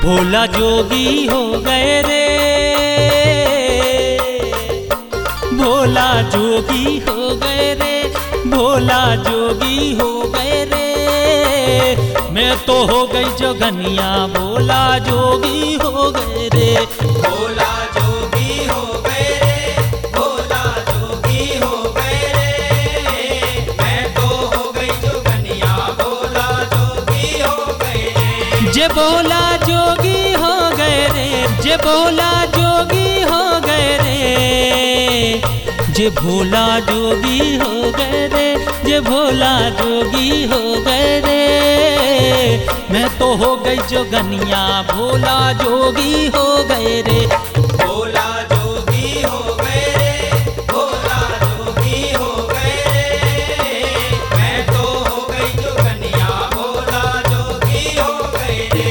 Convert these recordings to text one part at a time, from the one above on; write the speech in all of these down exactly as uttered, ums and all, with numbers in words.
भोला जोगी हो गए रे, भोला जोगी हो गए रे, भोला जोगी हो गए रे। मैं तो हो गई जोगनिया, भोला जोगी हो गए रे। भोला जोगी हो गए रे, भोला जोगी हो गए रे। मैं तो हो गई जोगनिया, भोला जोगी हो गए रे। जे भोला जोगी हो गए रे, जे भोला जोगी हो गए रे, जे भोला जोगी हो गए रे, जे भोला जोगी हो गए रे। मैं तो हो गई जोगनिया, भोला जोगी हो गए रे। भोला जोगी हो गए रे, भोला जोगी हो गए रे। मैं तो हो गई जोगनिया, भोला जोगी हो गए रे।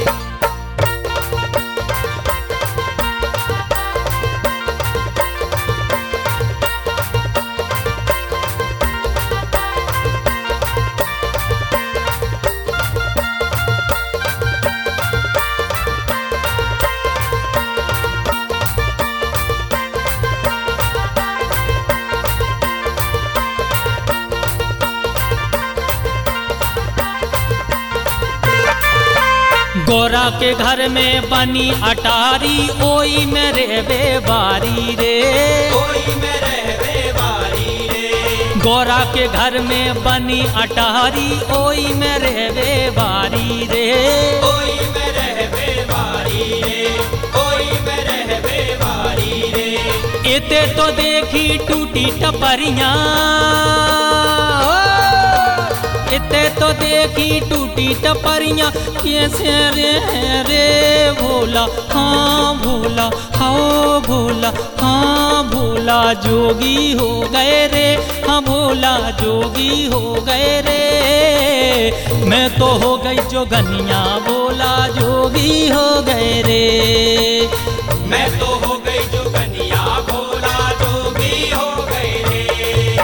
गोरा के घर में बनी अटारी, ओई मेरे बेबारी रे, कोई में रहवे बारी रे। गोरा के घर में बनी अटारी, ओई मेरे बेबारी रे। कोई में रहवे बारी रे, कोई में रहवे बारी रे। इते तो देखी टूटी टपरियां, इते तो देखी टूटी टपरियां। कैसे रे रे भोला, हाँ भोला, हाँ भोला, हाँ भोला जोगी हो गए रे, हाँ भोला जोगी हो गए रे। मैं तो हो गई जोगनिया, भोला जोगी हो गए रे। मैं तो हो गई जोगनिया, भोला जोगी हो गए रे।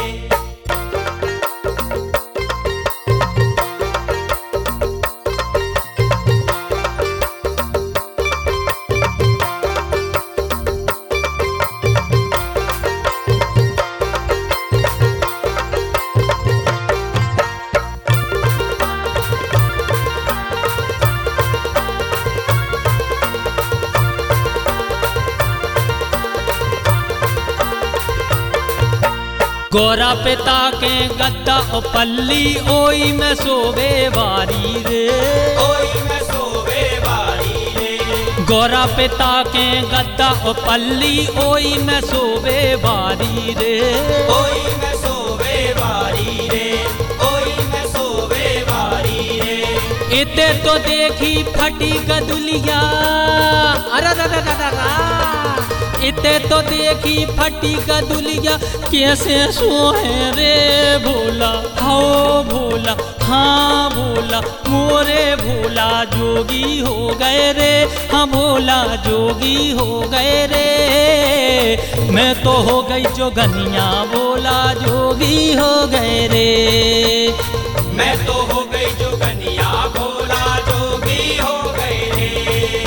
गोरा पिता के गद्दा ओ पल्ली, ओई में सोवे बारी रे, कोई में सोवे बारी रे। गोरा पिता के गद्दा ओ पल्ली, ओई में सोवे बारी रे। कोई में सोवे बारी रे, कोई में सोवे बारी रे। इते तो देखी फटी गदुलिया, अरे रा रा रा रा, इते तो देखी फटी गदुलिया। कैसे सोहे रे भोला, हो भोला, हाँ भोला, मोरे भोला जोगी हो गए रे, हाँ भोला जोगी हो गए रे। मैं तो हो गई जोगनिया, भोला जोगी हो गए रे। मैं तो हो गई जोगनिया, भोला जोगी हो गए रे।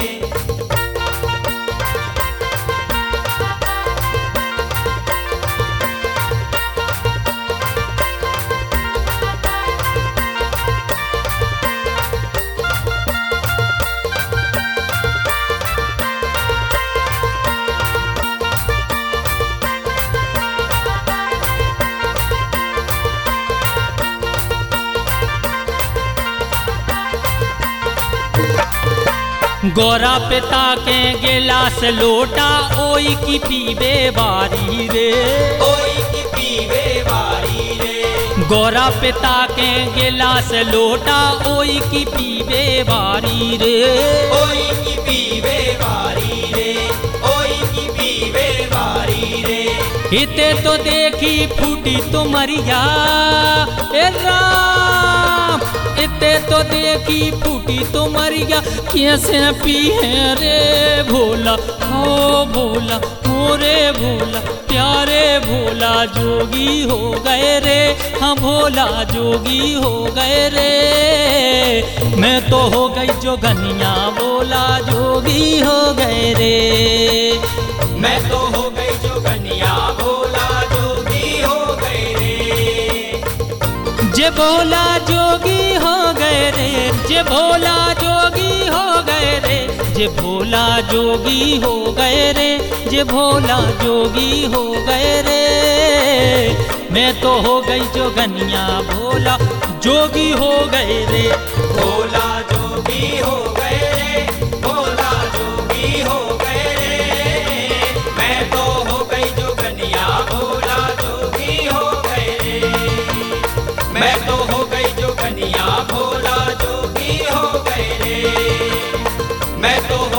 गोरा पिता के गिलास लोटा, ओई की पीबे बारी रे, कोई की पीवे बारी रे। गोरा पिता के गिलास लोटा, ओई की पीबे बारी रे। कोई की पीवे बारी रे, कोई की पीवे बारी रे। इते तो देखी फूटी तो मरिया, ए राम, इते तो देखी फूटी तो मरिया। कैसे पी है रे भोला हो भोला मोरे भोला प्यारे भोला जोगी हो गए रे, हाँ भोला जोगी हो गए रे। मैं तो हो गई जोगनिया भोला जोगी हो गए रे। मैं तो हो गई जोगनिया भोला जोगी हो गए रे। जे भोला जोगी हो गए रे, जे भोला जोगी हो गए रे, जे भोला जोगी हो गए रे, जे भोला जोगी हो गए रे। मैं तो हो गई जोगनिया भोला जोगी हो गए रे। भोला जोगी हो गए रे, भोला जोगी हो गए रे। मैं तो हो गई जोगनिया भोला जोगी हो गए रे। मैं तो हो गई जोगनिया भोला जोगी हो गए रे। मैं तो